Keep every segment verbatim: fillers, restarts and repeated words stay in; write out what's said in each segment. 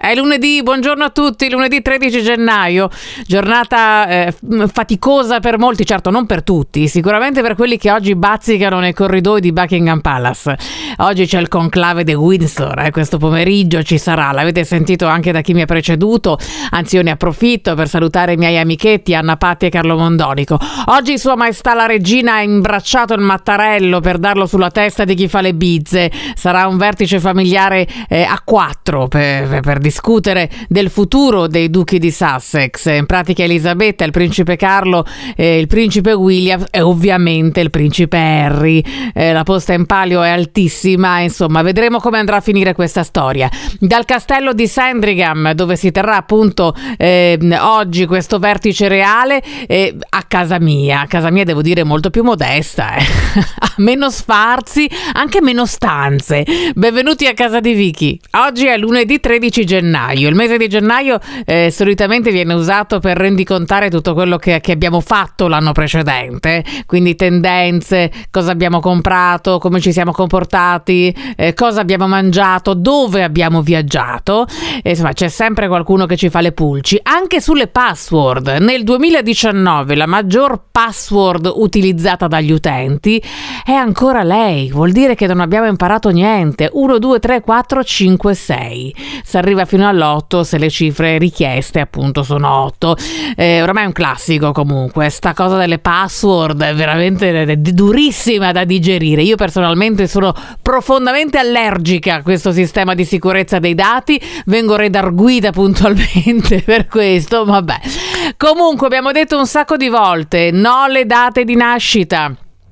È lunedì, buongiorno a tutti, lunedì tredici gennaio, giornata eh, faticosa per molti, certo non per tutti, sicuramente per quelli che oggi bazzicano nei corridoi di Buckingham Palace. Oggi c'è il conclave di Windsor, eh, questo pomeriggio ci sarà, l'avete sentito anche da chi mi ha preceduto, anzi io ne approfitto per salutare i miei amichetti Anna Patti e Carlo Mondonico. Oggi Sua Maestà la Regina ha imbracciato il Mattarello per darlo sulla testa di chi fa le bizze, sarà un vertice familiare eh, a quattro per, per discutere del futuro dei duchi di Sussex, in pratica Elisabetta, il principe Carlo, eh, il principe William e ovviamente il principe Harry. Eh, la posta in palio è altissima, insomma vedremo come andrà a finire questa storia. Dal castello di Sandringham, dove si terrà appunto eh, oggi questo vertice reale, eh, a casa mia, a casa mia devo dire molto più modesta, eh. meno sfarzi, anche meno stanze. Benvenuti a casa di Vicky. Oggi è lunedì tredici gennaio. Il mese di gennaio eh, solitamente viene usato per rendicontare tutto quello che, che abbiamo fatto l'anno precedente, quindi tendenze, cosa abbiamo comprato, come ci siamo comportati, eh, cosa abbiamo mangiato, dove abbiamo viaggiato. E, insomma, c'è sempre qualcuno che ci fa le pulci. Anche sulle password. Nel duemiladiciannove la maggior password utilizzata dagli utenti è ancora lei. Vuol dire che non abbiamo imparato niente. uno, due, tre, quattro, cinque, sei. Si arriva fino all'otto se le cifre richieste appunto sono otto. Eh, ormai è un classico comunque. Sta cosa delle password è veramente durissima da digerire. Io personalmente sono profondamente allergica a questo sistema di sicurezza dei dati. Vengo redarguita puntualmente per questo. Vabbè. Comunque abbiamo detto un sacco di volte no le date di nascita.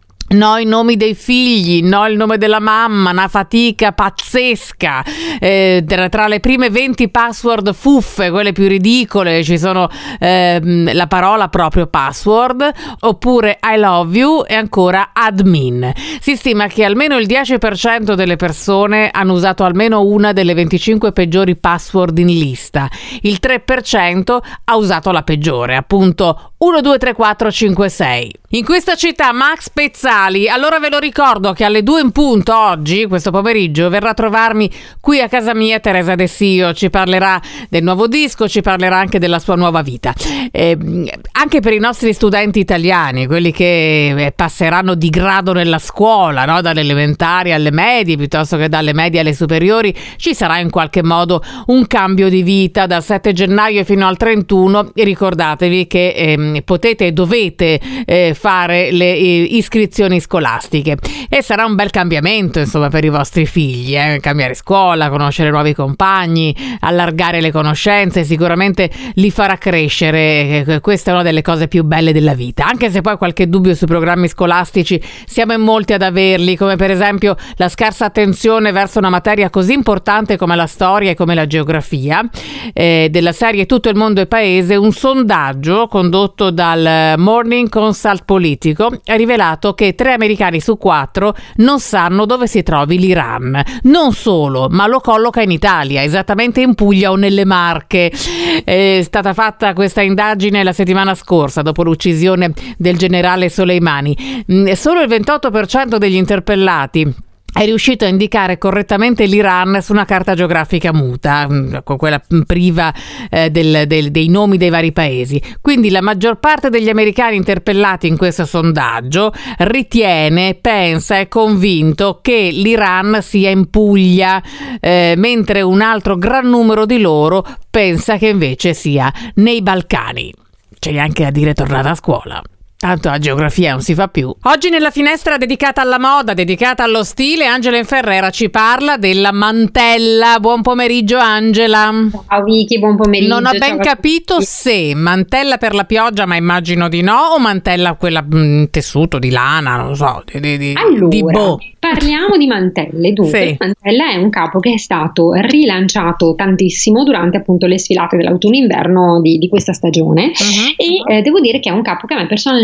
No i nomi dei figli, no il nome della mamma, una fatica pazzesca. Eh, tra le prime venti password fuffe, quelle più ridicole, ci sono eh, la parola proprio password, oppure I love you e ancora admin. Si stima che almeno il dieci per cento delle persone hanno usato almeno una delle venticinque peggiori password in lista. Il tre per cento ha usato la peggiore, appunto uno, due, tre, quattro, cinque, sei. In questa città Max Pezzali, allora ve lo ricordo che alle due in punto oggi, questo pomeriggio, verrà a trovarmi qui a casa mia Teresa De Sio, ci parlerà del nuovo disco, ci parlerà anche della sua nuova vita. Eh, anche per i nostri studenti italiani, quelli che passeranno di grado nella scuola, no? Dalle elementari alle medie, piuttosto che dalle medie alle superiori, ci sarà in qualche modo un cambio di vita dal sette gennaio fino al trentuno. E ricordatevi che eh, potete e dovete eh, fare le eh, iscrizioni scolastiche e sarà un bel cambiamento insomma per i vostri figli, eh? Cambiare scuola, conoscere nuovi compagni, allargare le conoscenze, sicuramente li farà crescere. Questa è una delle cose più belle della vita, anche se poi qualche dubbio sui programmi scolastici siamo in molti ad averli, come per esempio la scarsa attenzione verso una materia così importante come la storia e come la geografia. Eh, della serie Tutto il mondo è paese, un sondaggio condotto dal Morning Consult Politico ha rivelato che tre americani su quattro non sanno dove si trovi l'Iran. Non solo, ma lo colloca in Italia, esattamente in Puglia o nelle Marche. È stata fatta questa indagine la settimana scorsa, dopo l'uccisione del generale Soleimani. Solo il ventotto per cento degli interpellati è riuscito a indicare correttamente l'Iran su una carta geografica muta, con quella priva eh, del, del, dei nomi dei vari paesi. Quindi la maggior parte degli americani interpellati in questo sondaggio ritiene, pensa, è convinto che l'Iran sia in Puglia, eh, mentre un altro gran numero di loro pensa che invece sia nei Balcani. C'è anche a dire tornata a scuola. Tanto la geografia non si fa più. Oggi nella finestra dedicata alla moda, dedicata allo stile, Angela Inferrera ci parla della mantella. Buon pomeriggio Angela. Ciao Vicky, buon pomeriggio. Non ho ben Ciao. capito se mantella per la pioggia, ma immagino di no, o mantella quella mh, tessuto di lana, non lo so, di, di, di, allora, di boh. Parliamo di mantelle. Dunque, Sì. mantella è un capo che è stato rilanciato tantissimo durante appunto le sfilate dell'autunno-inverno di, di questa stagione, Uh-huh. e eh, devo dire che è un capo che a me personalmente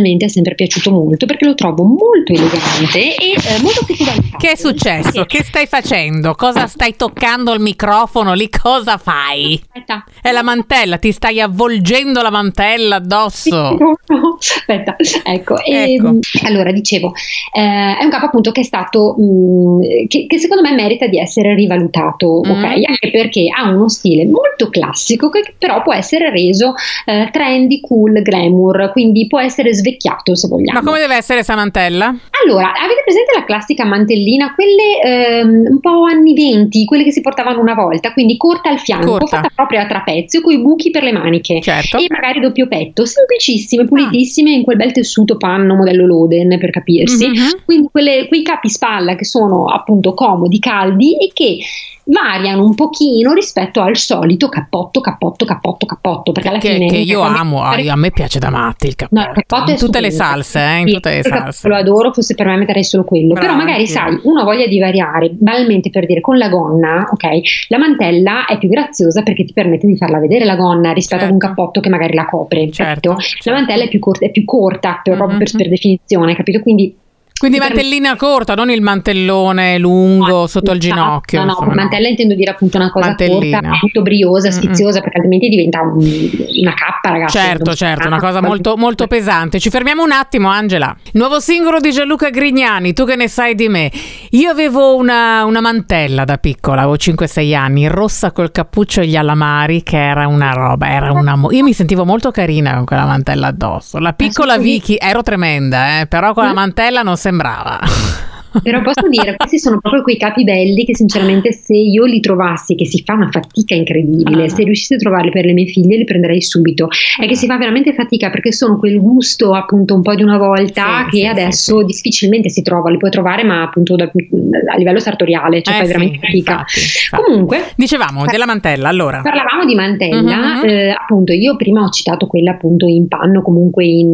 personalmente è sempre piaciuto molto perché lo trovo molto elegante e eh, molto sessualizzato. Che è successo? Che stai facendo? Cosa stai toccando il microfono lì? Cosa fai? Aspetta. È la mantella, ti stai avvolgendo la mantella addosso. No, no. Aspetta, ecco, e, Ecco. allora dicevo, eh, è un capo appunto che è stato, mh, che, che secondo me merita di essere rivalutato, Mm. ok? Anche perché ha uno stile molto classico che però può essere reso eh, trendy, cool, glamour, quindi può essere svecchiato se vogliamo. Ma come deve essere sta mantella? Allora, avete presente la classica mantellina, quelle ehm, un po' anni venti, quelle che si portavano una volta, quindi corta al fianco, Corta. fatta proprio a trapezio, con i buchi per le maniche Certo. e magari doppio petto, semplicissime, pulitissime, in quel bel tessuto panno modello Loden, per capirsi. Mhm. Quindi quelle- quei capi spalla che sono appunto comodi, caldi e che variano un pochino rispetto al solito cappotto, cappotto, cappotto, cappotto, perché alla Che, fine che io quando- amo, a a me piace da matti il cappotto. No, il cappotto è in tutte le stupendo. salse, eh, in Sì, tutte le il cappotto salse. lo adoro, fosse per me metterei solo quello. Però Brava, magari anch'io. sai, uno ha voglia di variare, banalmente per dire con la gonna, ok? La mantella è più graziosa perché ti permette di farla vedere la gonna rispetto ad un Certo. cappotto che magari la copre, Certo, capito? certo. La mantella è più corta, è più corta per, proprio per, Mhm. per definizione, capito? Quindi Quindi ti permette- mantellina corta, non il mantellone lungo No, sotto il ginocchio. No, no, insomma, mantella intendo dire appunto una cosa Mantellina. corta, molto briosa, Mm-mm. sfiziosa, perché altrimenti diventa un- una cappa, ragazzi. Certo, Non- certo, una ah, cosa va- molto, molto pesante. Ci fermiamo un attimo, Angela. Nuovo singolo di Gianluca Grignani, tu che ne sai di me. Io avevo una, una mantella da piccola, avevo cinque sei anni, rossa col cappuccio e gli alamari, che era una roba, era una mo- io mi sentivo molto carina con quella mantella addosso. La piccola sì. Vicky, ero tremenda, eh, però con la mantella non sembrava. Però posso dire, questi sono proprio quei capi belli che sinceramente se io li trovassi, che si fa una fatica incredibile, Ah. se riuscissi a trovarli per le mie figlie li prenderei subito. È che si fa veramente fatica perché sono quel gusto appunto un po' di una volta Sì, che sì, adesso sì, sì. difficilmente si trova, li puoi trovare ma appunto da- a livello sartoriale, cioè Eh fai sì, veramente fatica. infatti, infatti. Comunque, Dicevamo della mantella, allora. parlavamo di mantella, Mhm. eh, appunto io prima ho citato quella appunto in panno, comunque in,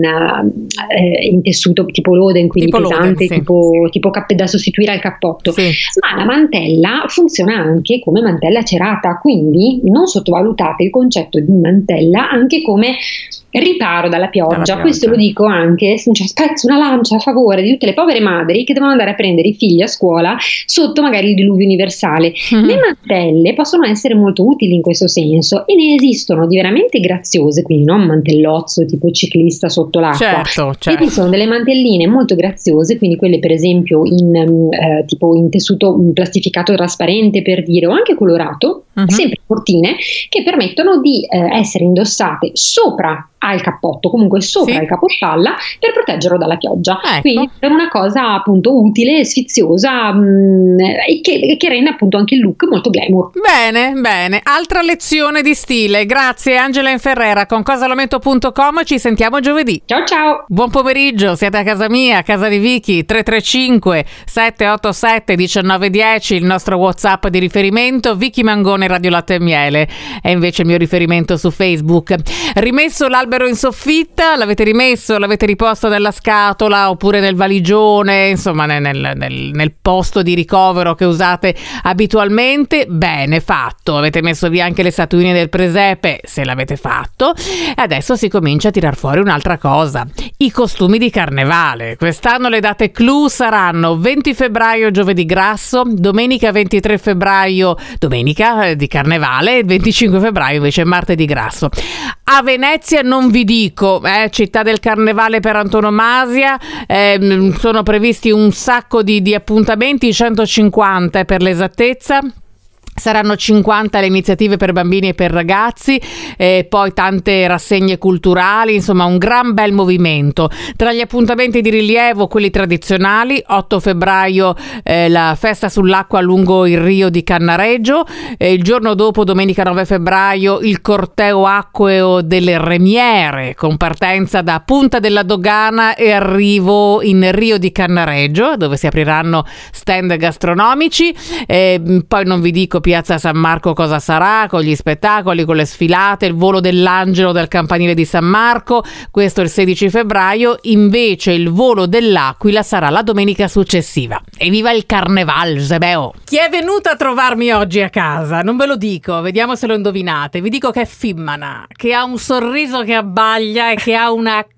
eh, in tessuto tipo Loden, quindi Tipo Loden, pesante, sì. tipo, tipo cap- da sostituire al cappotto. Sì. Ma la mantella funziona anche come mantella cerata, quindi non sottovalutate il concetto di mantella anche come riparo dalla pioggia. Dalla pioggia. Questo lo dico anche, cioè, spezzo una lancia a favore di tutte le povere madri che devono andare a prendere i figli a scuola sotto magari il diluvio universale. Mhm. Le mantelle possono essere molto utili in questo senso e ne esistono di veramente graziose, quindi non mantellozzo tipo ciclista sotto l'acqua. Certo, certo. Quindi sono delle mantelline molto graziose, quindi quelle per esempio in mm, eh, tipo in tessuto mm, plastificato trasparente per dire o anche colorato, Mhm. sempre cortine che permettono di eh, essere indossate sopra al cappotto, comunque sopra Sì. il capospalla per proteggerlo dalla pioggia. Ecco. Quindi è una cosa appunto utile, sfiziosa mm, e che, e che rende appunto anche il look molto glamour. Bene, bene. Altra lezione di stile. Grazie Angela Inferrera con cosalometto punto com. Ci sentiamo giovedì. Ciao ciao! Buon pomeriggio, siete a casa mia, a casa di Vicky. Tre tre cinque sette otto sette uno nove uno zero, il nostro WhatsApp di riferimento. Vicky Mangone Radio Latte e Miele è invece il mio riferimento su Facebook. Rimesso l'albero in soffitta, l'avete rimesso, l'avete riposto nella scatola oppure nel valigione, insomma nel, nel, nel, nel posto di ricovero che usate abitualmente. Bene, fatto. Avete messo via anche le statuine del presepe, se l'avete fatto. E adesso si comincia a tirar fuori un'altra cosa, i costumi di carnevale. Quest'anno le date clou saranno venti febbraio giovedì grasso, domenica ventitré febbraio domenica eh, di carnevale, e venticinque febbraio invece martedì grasso. A Venezia non vi dico, eh, città del carnevale per antonomasia, ehm, sono previsti un sacco di, di appuntamenti, centocinquanta per l'esattezza. Saranno cinquanta le iniziative per bambini e per ragazzi, e poi tante rassegne culturali, insomma un gran bel movimento. Tra gli appuntamenti di rilievo, quelli tradizionali, otto febbraio eh, la festa sull'acqua lungo il Rio di Cannareggio, e il giorno dopo, domenica nove febbraio, il corteo acqueo delle Remiere, con partenza da Punta della Dogana e arrivo in Rio di Cannareggio, dove si apriranno stand gastronomici. E poi non vi dico Piazza San Marco cosa sarà, con gli spettacoli, con le sfilate, il volo dell'angelo dal campanile di San Marco, questo il sedici febbraio, invece il volo dell'Aquila sarà la domenica successiva. Evviva il Carneval, Zebeo! Chi è venuto a trovarmi oggi a casa? Non ve lo dico, vediamo se lo indovinate. Vi dico che è Fimmana, che ha un sorriso che abbaglia e che ha una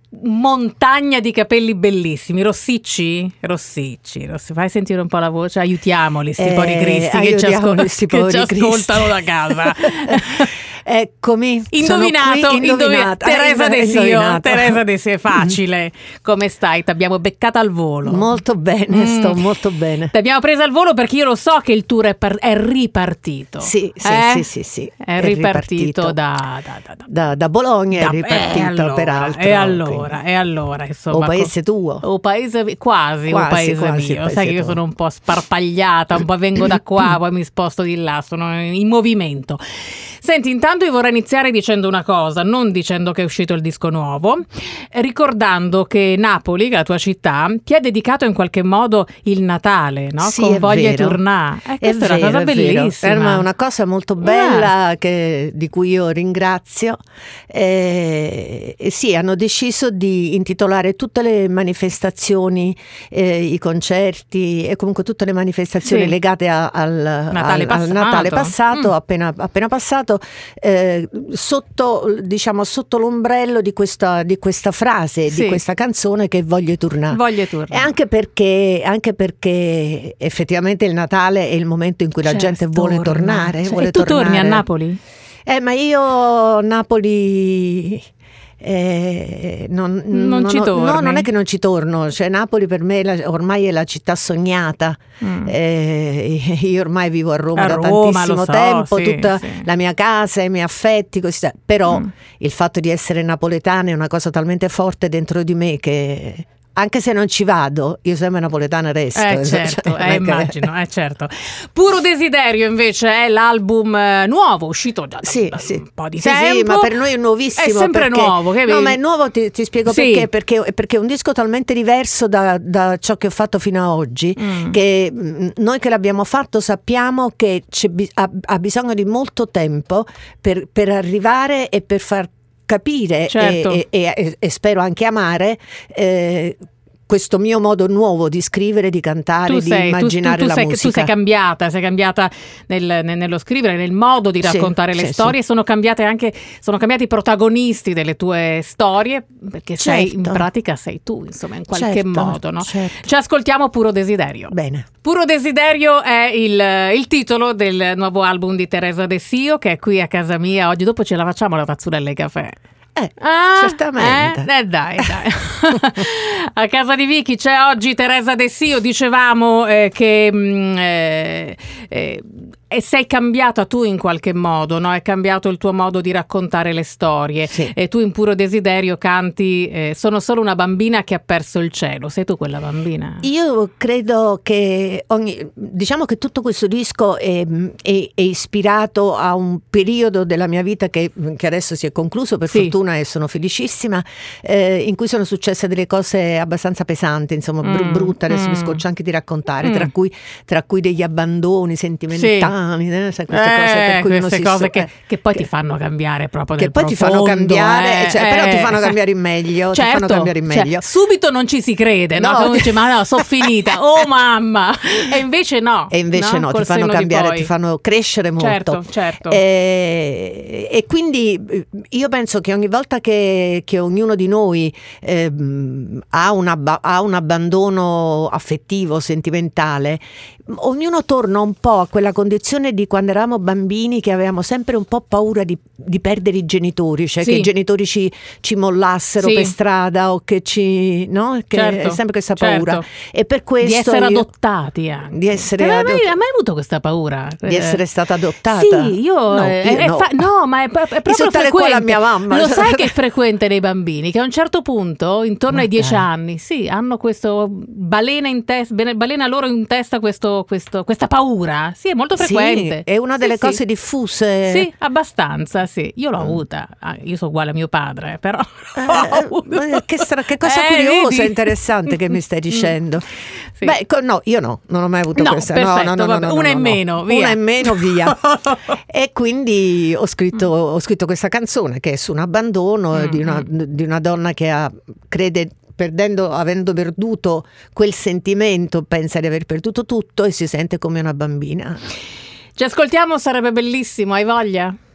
montagna di capelli bellissimi, rossicci? Rossicci, rossi. Fai sentire un po' la voce, aiutiamoli sti Eh, poveri cristi che ci, aiutiamoli ascol- sti che poveri ci cristi. ascoltano da casa. Eccomi, Indovinato, sono qui, indovinato. indovinata. Teresa Eh, De Sio, indovinato. Teresa De Sio, è facile. Come stai? Ti abbiamo beccata al volo. Molto bene, Mm. sto molto bene. Ti abbiamo presa al volo perché io lo so che il tour è, par- è ripartito. Sì, sì, Eh? sì, sì, sì. È ripartito, da, da, da, da, da, da Bologna, da- è ripartito e allora, peraltro. E allora, e allora, insomma, O paese tuo. O paese vi- quasi, Quasi, o paese quasi mio. paese Sai che io tuo. sono un po' sparpagliata, un po' vengo da qua, poi mi sposto di là, sono in movimento. Senti, intanto io vorrei iniziare dicendo una cosa, non dicendo che è uscito il disco nuovo, eh, ricordando che Napoli, che è la tua città, ti ha dedicato in qualche modo il Natale, no? Sì, Con è Voglia e vero. Tournà. Eh, È questa è una vero, cosa è vero. bellissima. Era una cosa molto bella che- di cui io ringrazio. Eh, e sì, hanno deciso di intitolare tutte le manifestazioni, eh, i concerti e comunque tutte le manifestazioni Sì. legate a- al, Natale al- al passato. Natale passato, Mm. appena, appena passato, eh, sotto, diciamo, sotto l'ombrello di questa, di questa frase, Sì. di questa canzone che è Voglia e Tournà. Voglia e Tournà. E anche perché, anche perché effettivamente il Natale è il momento in cui la Certo, gente vuole torna. tornare. Cioè, vuole e tu torni a tornare. Napoli? Eh, ma io Napoli eh, non, Non ci ho- torni? No, non è che non ci torno. Cioè, Napoli per me è la- ormai è la città sognata. Mm. Eh, io ormai vivo a Roma A da Roma, tantissimo lo so, tempo, sì, tutta sì. la mia casa, i miei affetti, così. Però Mm. il fatto di essere napoletana è una cosa talmente forte dentro di me che anche se non ci vado, io sempre napoletana resto. Eh Cioè, certo, non eh, è che- immagino, eh certo. Puro Desiderio invece è l'album eh, nuovo, uscito già da, Sì, da sì. un po' di Sì, tempo. sì, ma per noi è nuovissimo. È sempre perché- nuovo, che No, vedi? ma è nuovo, ti, ti spiego Sì. perché, perché. Perché è un disco talmente diverso da, da ciò che ho fatto fino ad oggi, Mm. che mh, noi che l'abbiamo fatto sappiamo che c'è bi- ha, ha bisogno di molto tempo per, per arrivare e per far capire Certo. e, e- e- e spero anche amare eh, questo mio modo nuovo di scrivere, di cantare, Tu di sei, tu- immaginare tu, tu la sei, musica. tu sei cambiata, sei cambiata nel- nel- nello scrivere, nel modo di Sì, raccontare le sì, storie, sono cambiate anche, sono cambiati i protagonisti delle tue storie, perché sei, in Certo. pratica sei tu, insomma, in qualche Certo, modo, no? certo. Ci ascoltiamo Puro Desiderio. Bene. Puro Desiderio è il, il titolo del nuovo album di Teresa De Sio, che è qui a casa mia oggi. Dopo ce la facciamo la tazzurella di caffè. Eh, Ah, certamente. eh? Eh, dai, dai. A casa di Vicky c'è oggi Teresa De Sio. Dicevamo eh, che mh, eh, eh, e sei cambiata tu in qualche modo, no? È cambiato il tuo modo di raccontare le storie. Sì. E tu in Puro Desiderio canti eh, Sono solo una bambina che ha perso il cielo. Sei tu quella bambina? Io credo che ogni, diciamo che tutto questo disco è, è- è ispirato a un periodo della mia vita che, che adesso si è concluso per Sì. fortuna e sono felicissima, eh, in cui sono successe delle cose abbastanza pesanti, insomma br- Mm, brutte, adesso mm. mi scoccia anche di raccontare, Mm. tra cui, tra cui degli abbandoni sentimentali, eh, sai, queste Eh, cose per cui uno queste si cose so- che, eh, che poi che- ti fanno cambiare proprio che nel poi ti fanno profondo, cambiare, eh, cioè, però ti eh. fanno cambiare in meglio, ti Certo, fanno cambiare in cioè, meglio. subito non ci si crede, no? No, Uno ti- dice ma no, sono finita, oh mamma, e invece no. E invece no, Col ti fanno senno di cambiare, poi. ti fanno crescere molto. Certo, certo. E, e quindi eh, io penso che ogni volta che, che ognuno di noi ehm, ha, un abba- ha un abbandono affettivo, sentimentale, ognuno torna un po' a quella condizione di quando eravamo bambini, che avevamo sempre un po' paura di, di perdere i genitori, cioè Sì. che i genitori ci, ci mollassero Sì. per strada o che ci... no? Che Certo, è sempre questa certo. paura. E per questo Di essere io- adottati anche. Di essere Hai mai, adott- hai mai avuto questa paura? Di essere stata adottata? Sì, io, No, eh, io è no. fa- no, ma è, è proprio saltare frequente. qua la mia mamma. Lo sai che è frequente nei bambini, che a un certo punto, intorno Ma ai dieci dai. anni, sì, hanno questo balena in testa, balena loro in testa questo, questo, questa paura. Sì, è molto frequente. Sì, è una delle Sì, cose sì. diffuse. Sì, abbastanza, sì. Io l'ho avuta. Ah, io sono uguale a mio padre, però. Eh, ma che, stra- che cosa Eh, curiosa vedi? e interessante che mi stai dicendo. Sì. Beh, co- no, io no, non ho mai avuto No, questa. perfetto, no, no, no, vabbè, no, no, una no, in no. meno, via. Una in meno, via. E quindi ho scritto, ho scritto questa canzone che è su un abbandono Mm, di, una, di una donna che ha, crede, perdendo, avendo perduto quel sentimento, pensa di aver perduto tutto e si sente come una bambina. Ci ascoltiamo, sarebbe bellissimo, hai voglia?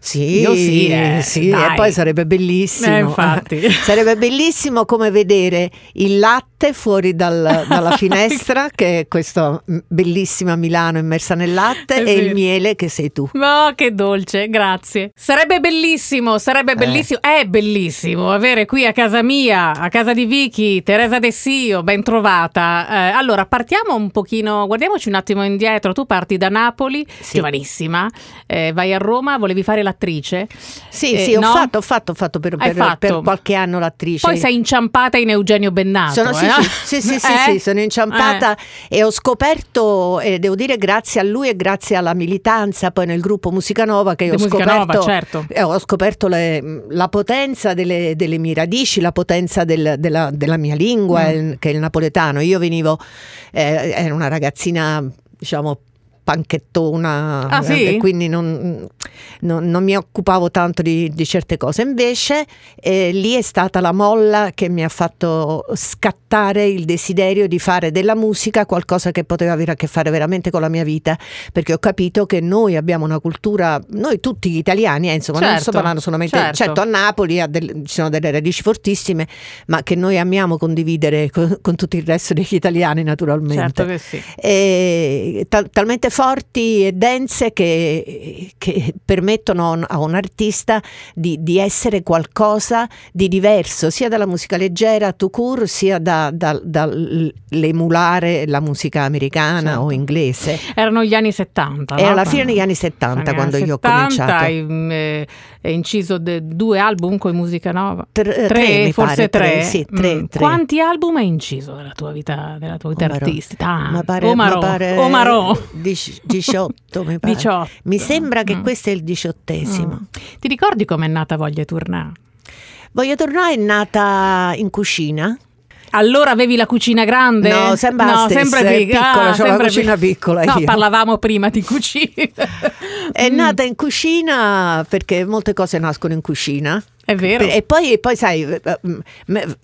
Sì, io sì, eh, sì, dai. E poi sarebbe bellissimo. Eh, infatti. Sarebbe bellissimo come vedere il latte fuori dal, dalla finestra, che è questa bellissima Milano immersa nel latte, È e vero. il miele che sei tu. Oh, che dolce, grazie. Sarebbe bellissimo, sarebbe bellissimo, eh. è bellissimo avere qui a casa mia, a casa di Vicky, Teresa Dessio, ben trovata. Eh, allora, partiamo un pochino, guardiamoci un attimo indietro. Tu parti da Napoli, Sì. giovanissima, eh, vai a Roma, volevi fare l'attrice? Sì, Eh, sì, ho no? fatto, ho fatto, ho fatto per, Hai per, fatto. per qualche anno l'attrice. Poi sei inciampata in Eugenio Bennato. Sono, sì, eh? sì, sì, sì, sì, Eh? sì, sono inciampata Eh. e ho scoperto, e devo dire grazie a lui e grazie alla militanza poi nel gruppo Musica Nova, che Di ho Musica scoperto, Nova, certo. eh, ho scoperto le- la potenza delle, delle mie radici, la potenza del- della, della mia lingua, Mm. il- che è il napoletano. Io venivo, eh, ero una ragazzina, diciamo, panchettona, Ah, sì? e quindi non, non- non mi occupavo tanto di, di certe cose. Invece eh, lì è stata la molla che mi ha fatto scattare il desiderio di fare della musica qualcosa che poteva avere a che fare veramente con la mia vita, perché ho capito che noi abbiamo una cultura, noi tutti gli italiani, eh, insomma, non Certo, sto parlando solamente, certo. certo, a Napoli ha del- ci sono delle radici fortissime, ma che noi amiamo condividere con, con tutto il resto degli italiani, naturalmente. Certo che sì. E tal- talmente forti e dense che, che permettono a un artista di, di essere qualcosa di diverso, sia dalla musica leggera tout court, sia da, da- dall'emulare la musica americana Certo. o inglese. Erano gli anni settanta. Era no? la fine degli anni settanta Anni quando io ho settanta, cominciato. Hai eh, hai inciso de- due album con Musica Nova. Tre- Tre, tre, mi forse pare, tre. tre, sì, tre, Mm. tre. Quanti album hai inciso della tua vita, della tua vita Oh, Marò. artistica? Ah, Ma pare, oh, Marò. ma pare Oh, Marò. dici- diciotto mi pare. diciotto. Mi sembra che Mm. questo è il diciottesimo. Mm. Ti ricordi com'è nata Voglia Tournà? Voglio tornare, è nata in cucina. Allora avevi la cucina grande? No, sembra la no, stessa, sempre è pic- piccola, ah, c'ho la sempre cucina pic- piccola No, io. parlavamo prima di cucina. È Mm. nata in cucina perché molte cose nascono in cucina. È vero. E poi, e poi sai, eh, me-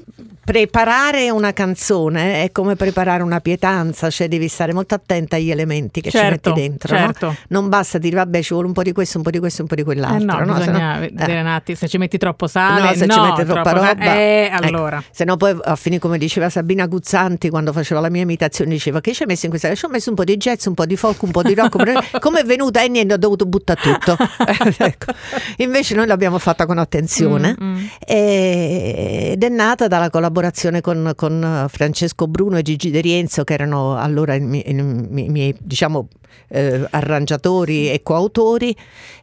preparare una canzone è come preparare una pietanza, cioè devi stare molto attenta agli elementi che Certo, ci metti dentro, certo. no? Non basta dire vabbè ci vuole un po' di questo, un po' di questo, un po' di Eh quell'altro. no, no? bisogna Se no- vedere eh. un attimo, se ci metti troppo sale, No, se ci metti troppa troppo sa- roba, eh, ecco. allora. Se no poi a finire, come diceva Sabina Guzzanti quando faceva la mia imitazione, diceva che ci hai messo in questa, ci ho messo un po' di jazz, un po' di folk, un po' di rock, un po' di- come è venuta e niente, ho dovuto buttare tutto. Ecco. Invece noi l'abbiamo fatta con attenzione. Mm, mm. E- ed è nata dalla collaborazione con, con Francesco Bruno e Gigi De Rienzo, che erano allora i miei, i miei- i miei, diciamo eh, arrangiatori e coautori,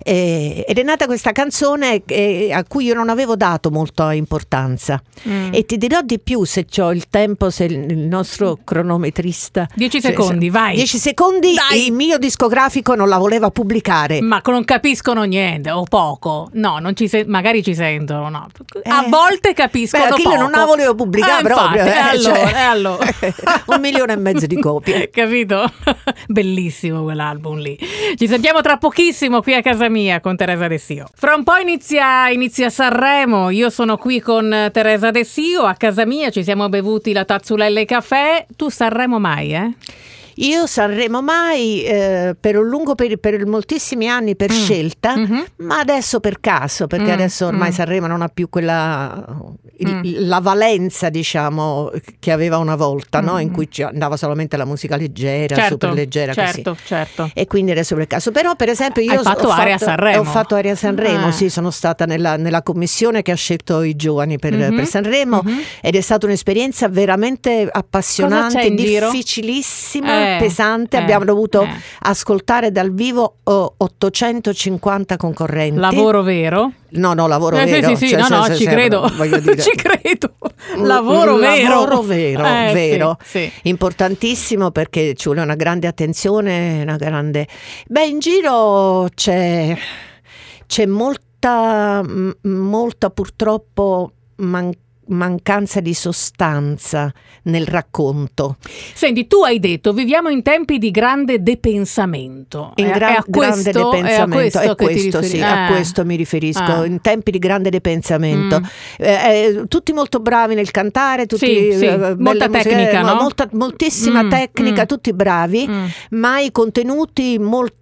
e- ed è nata questa canzone che- a cui io non avevo dato molta importanza. Mm. E ti dirò di più, se ho il tempo, se il il nostro cronometrista Dieci se- secondi, se- vai. dieci secondi. Dai. Il mio discografico non la voleva pubblicare. Ma non capiscono niente o poco. No, non ci se- magari ci sentono, no. A Eh. volte capiscono Beh, chi poco. non la volevo pubblicare Eh, proprio, infatti, eh, e allora, cioè- e allora. Un milione e mezzo di copie. Capito? Bellissimo quell'album lì. Ci sentiamo tra pochissimo qui a casa mia con Teresa Dessio. Fra un po' inizia, inizia Sanremo. Io sono qui con Teresa Dessio a casa mia, ci siamo bevuti la tazzulella e caffè. Tu Sanremo mai, eh? Io Sanremo mai, eh, per un lungo periodo, per moltissimi anni per Mm. scelta, Mhm. ma adesso per caso, perché Mm, adesso ormai mm. Sanremo non ha più quella il- Mm. la valenza, diciamo, che aveva una volta, no? In Mm. cui ci andava solamente la musica leggera, Certo, super leggera, certo, così. certo. E quindi adesso per caso. Però per esempio io Hai fatto ho Area fatto, Sanremo. ho fatto Area Sanremo, Eh. sì, sono stata nella, nella commissione che ha scelto i giovani per, Mhm, per Sanremo, mhm. ed è stata un'esperienza veramente appassionante, Cosa c'è in giro? difficilissima, Eh, pesante. eh, Abbiamo dovuto eh. ascoltare dal vivo oh, ottocentocinquanta concorrenti. Lavoro vero? No, no, lavoro Eh, vero. sì, sì, sì, Cioè, no, se- no, se- ci se- credo. voglio dire. Ci credo. Un- Lavoro un vero. Lavoro vero, Eh, vero. sì, sì. Importantissimo, perché ci vuole una grande attenzione, una grande... Beh, in giro c'è, c'è molta, m- molta purtroppo man- mancanza di sostanza nel racconto. Senti, tu hai detto viviamo in tempi di grande depensamento. In È- gran- è a grande questo, depensamento, è a questo, è che ti questo, riferi- sì, a eh. questo mi riferisco, Ah. in tempi di grande depensamento. Mm. Eh, eh, tutti molto bravi nel cantare, tutti, Sì, sì, eh, molta belle musiche, tecnica, eh, no? molta- moltissima Mm, tecnica, mm. tutti bravi, Mm. ma i contenuti molto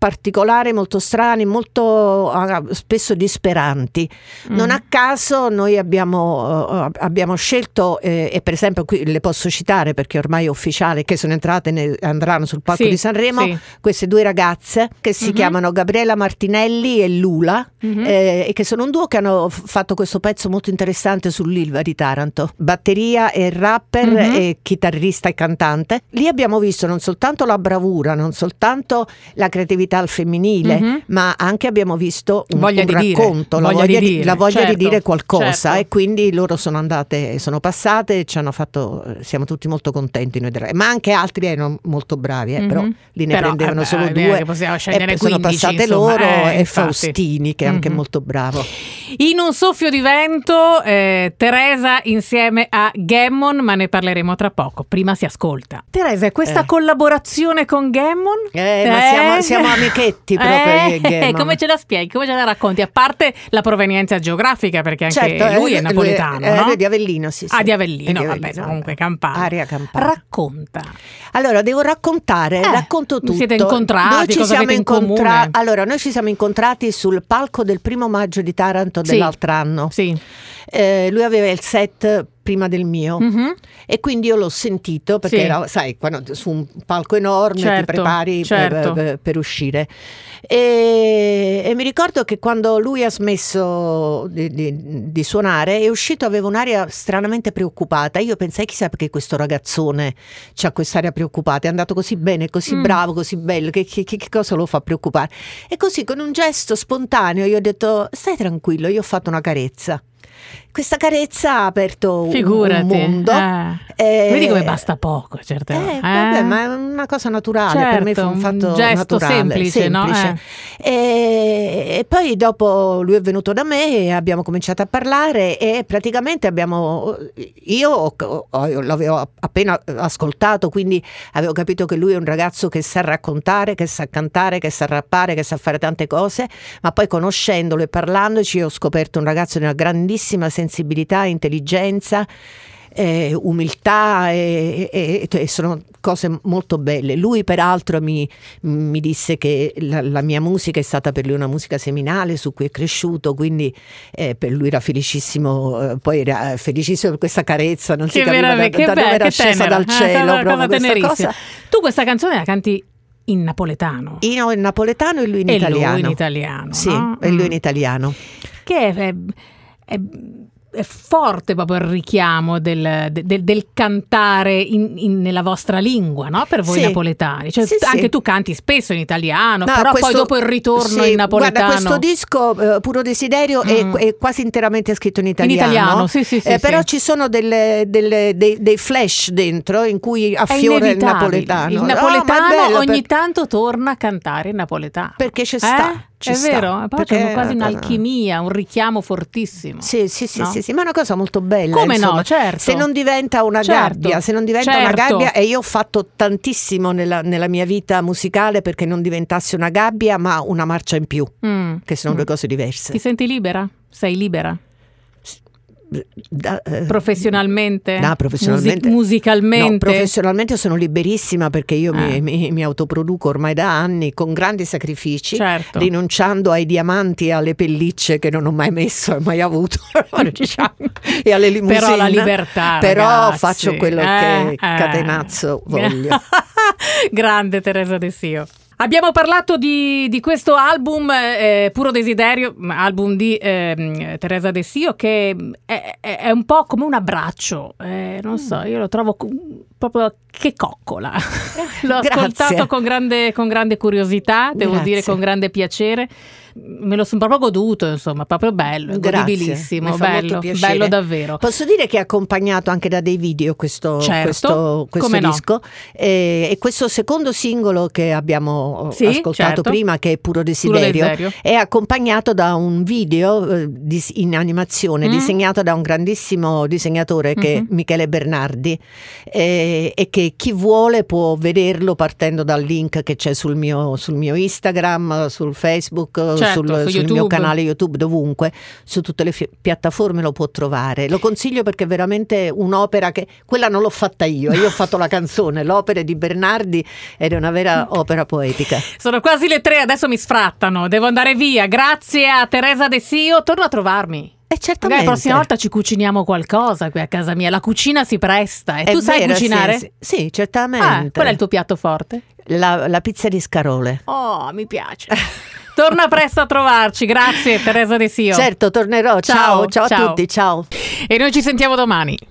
particolari, molto strani, molto uh, spesso disperanti. Mm. Non a caso noi abbiamo, uh, abbiamo scelto, eh, e per esempio qui le posso citare perché ormai è ufficiale che sono entrate e andranno sul palco sì, di Sanremo, sì. queste due ragazze che si mm-hmm. chiamano Gabriella Martinelli e Lula, mm-hmm. eh, e che sono un duo che hanno f- fatto questo pezzo molto interessante sull'Ilva di Taranto, batteria e rapper mm-hmm. e chitarrista e cantante. Lì abbiamo visto non soltanto la bravura, non soltanto la creatività al femminile, mm-hmm. ma anche abbiamo visto un, voglia un di racconto, dire, la voglia, voglia, di, di, dire, la voglia certo, di dire qualcosa, certo. e quindi loro sono andate, sono passate e ci hanno fatto, siamo tutti molto contenti noi, ma anche altri erano molto bravi, eh, mm-hmm. però li ne però, prendevano eh, solo eh, due, che possiamo scegliere e sono quindici, passate insomma, loro eh, e infatti. Faustini che è anche mm-hmm. molto bravo. In un soffio di vento, eh, Teresa insieme a Gammon, ma ne parleremo tra poco. Prima si ascolta. Teresa, questa Eh. collaborazione con Gammon? Eh, ma siamo, siamo amichetti proprio. Eh, Gammon. come ce la spieghi? Come ce la racconti? A parte la provenienza geografica, perché anche certo, lui eh, è napoletano, lui è, no? Lui è di Avellino, sì, sì. Ah, di Avellino, È di vabbè, Avellino, comunque campana. Area campana. Racconta. Allora, devo raccontare, Eh, racconto tutto. siete incontrati, noi ci cosa siamo avete in incontra- comune? Allora, noi ci siamo incontrati sul palco del primo maggio di Taranto Sì. dell'altro anno. Sì. Eh, lui aveva il set prima del mio, mm-hmm. e quindi io l'ho sentito perché Sì. era, sai, quando su un palco enorme certo, ti prepari certo. per, per, per uscire, e, e mi ricordo che quando lui ha smesso di, di, di suonare è uscito, aveva un'aria stranamente preoccupata. Io pensai, chissà perché questo ragazzone c'ha quest'aria preoccupata, è andato così bene, così Mm. bravo, così bello, che, che, che cosa lo fa preoccupare? E così con un gesto spontaneo io ho detto: stai tranquillo, io ho fatto una carezza. Questa carezza ha aperto un, Figurati, un mondo. eh. Eh, Vedi come basta poco certe eh, volte, vabbè, eh? ma è una cosa naturale, Certo, per me fu un fatto un gesto naturale, semplice, no? semplice. E, e poi dopo lui è venuto da me e abbiamo cominciato a parlare, e praticamente abbiamo, io ho, ho, l'avevo appena ascoltato, quindi avevo capito che lui è un ragazzo che sa raccontare, che sa cantare, che sa rappare, che sa fare tante cose, ma poi conoscendolo e parlandoci ho scoperto un ragazzo di una grandissima sensibilità, intelligenza, eh, umiltà, e, e, e sono cose molto belle. Lui peraltro mi, mi disse che la, la mia musica è stata per lui una musica seminale su cui è cresciuto, quindi eh, per lui era felicissimo, eh, poi era felicissimo per questa carezza, non Che si capiva da, che da be- dove era che scesa tenera. dal cielo, Ah, proprio questa tenerissima. cosa. Tu questa canzone la canti in napoletano? Io in napoletano e lui in e italiano. lui in italiano, Sì, no? e lui in Mm. italiano. Che è, è, è, è forte proprio il richiamo del, del, del cantare in, in, nella vostra lingua, no? Per voi Sì. napoletani. Cioè, Sì, anche sì. tu canti spesso in italiano, No, però questo- poi dopo il ritorno sì, in napoletano. Guarda, questo disco, eh, Puro Desiderio, è, Mm. è quasi interamente scritto in in italiano. italiano, sì, sì, sì. Eh, sì. però ci sono delle, delle- dei, dei flash dentro in cui È affiora il inevitabile. napoletano. Il No, ma è napoletano bello ogni per- tanto torna a cantare in napoletano. perché c'è Eh? sta. Ci è sta, vero? E poi perché- c'è quasi un'alchimia, un richiamo fortissimo. Sì, sì, sì, No? sì, sì, ma è una cosa molto bella. Come insomma. no, certo. Se non diventa una Certo, gabbia, se non diventa una certo. gabbia, e io ho fatto tantissimo nella, nella mia vita musicale perché non diventasse una gabbia, ma una marcia in più, Mm. che sono Mm. due cose diverse. Ti senti libera? Sei libera? Da- eh, Professionalmente? No, professionalmente- Musi- musicalmente? No, professionalmente sono liberissima perché io mi, Eh. mi- mi autoproduco ormai da anni con grandi sacrifici, Certo. rinunciando ai diamanti e alle pellicce che non ho mai messo e mai avuto, diciamo, e alle limousine. Però la libertà, Però ragazzi. faccio quello Eh, che eh. catenazzo voglio. Grande Teresa De Sio. Abbiamo parlato di, di questo album, eh, Puro Desiderio, album di ehm, Teresa De Sio, che è, è- è un po' come un abbraccio, eh, non so, io lo trovo co- proprio che coccola. L'ho Grazie. ascoltato con grande, con grande curiosità, devo Grazie. dire con grande piacere. Me lo sono proprio goduto, insomma, proprio bello, Grazie, godibilissimo, mi fa molto bello, piacere. bello davvero. Posso dire che è accompagnato anche da dei video questo, Certo, questo, questo come no. disco, e, e questo secondo singolo che abbiamo Sì, ascoltato certo. prima, che è Puro Puro Desiderio, Desiderio. è accompagnato da un video eh, dis- in animazione Mm. disegnato da un grandissimo disegnatore che è Mhm. Michele Bernardi, eh, e che chi vuole può vederlo partendo dal link che c'è sul mio, sul mio Instagram, sul Facebook, certo, sul, su sul YouTube. mio canale YouTube, dovunque, su tutte le fi- piattaforme lo può trovare. Lo consiglio perché è veramente un'opera che, quella non l'ho fatta io, io ho fatto la canzone, l'opera di Bernardi ed è una vera opera poetica. Sono quasi le tre, adesso mi sfrattano, devo andare via. Grazie a Teresa De Sio, torno a trovarmi. E certamente. Magari la prossima volta ci cuciniamo qualcosa qui a casa mia, la cucina si presta. E È tu sai vero, cucinare? Sì, sì, sì, certamente. Ah, qual è il tuo piatto forte? La, la pizza di scarole. Oh, mi piace. Torna presto a trovarci, grazie Teresa De Sio. Certo, tornerò. Ciao, ciao, ciao a ciao. tutti, ciao. E noi ci sentiamo domani.